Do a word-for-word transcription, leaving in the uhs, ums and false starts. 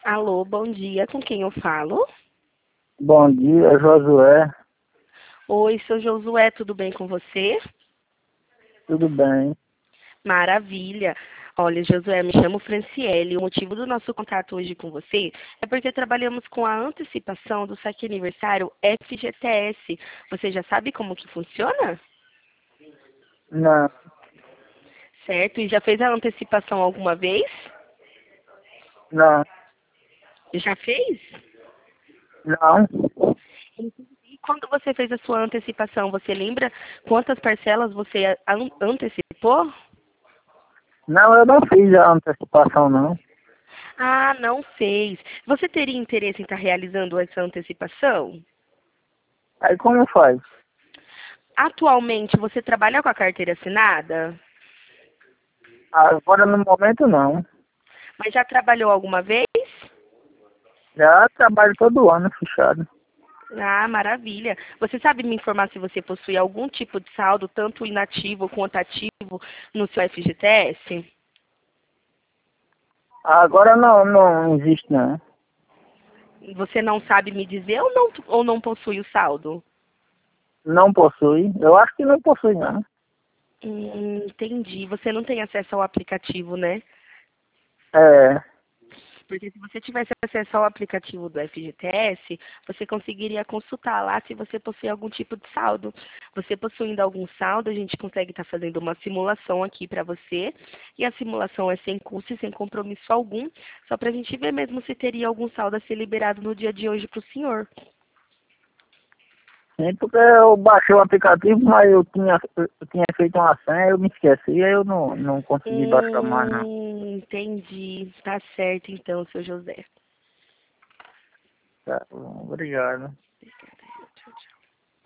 Alô, bom dia. Com quem eu falo? Bom dia, Josué. Oi, seu Josué, tudo bem com você? Tudo bem? Maravilha. Olha, Josué, me chamo Franciele. O motivo do nosso contato hoje com você é porque trabalhamos com a antecipação do saque aniversário F G T S. Você já sabe como que funciona? Não, Certo? E já fez a antecipação alguma vez? não, Já fez? não. E quando você fez a sua antecipação, você lembra quantas parcelas você an- antecipou? Não, eu não fiz a antecipação, não. Ah, não fez. Você teria interesse em estar realizando essa antecipação? Aí como faz? Atualmente, você trabalha com a carteira assinada? Agora no momento não. Mas já trabalhou alguma vez? Já trabalho todo ano fechado. Ah, maravilha. Você sabe me informar se você possui algum tipo de saldo, tanto inativo quanto ativo, no seu F G T S? Agora não, não existe não. Você não sabe me dizer ou não, ou não possui o saldo? Não possui. Eu acho que não possui não. Hum, entendi. Você não tem acesso ao aplicativo, né? É, Porque se você tivesse acesso ao aplicativo do F G T S, você conseguiria consultar lá se você possui algum tipo de saldo. Você possuindo algum saldo, a gente consegue estar fazendo uma simulação aqui para você. E a simulação é sem custo e sem compromisso algum, só para a gente ver mesmo se teria algum saldo a ser liberado no dia de hoje para o senhor. sim, porque eu baixei o aplicativo, mas eu tinha, eu tinha feito uma senha, eu me esqueci, aí eu não, não consegui baixar mais não. Hum, entendi. Tá certo então, seu José. Tá, bom, obrigado.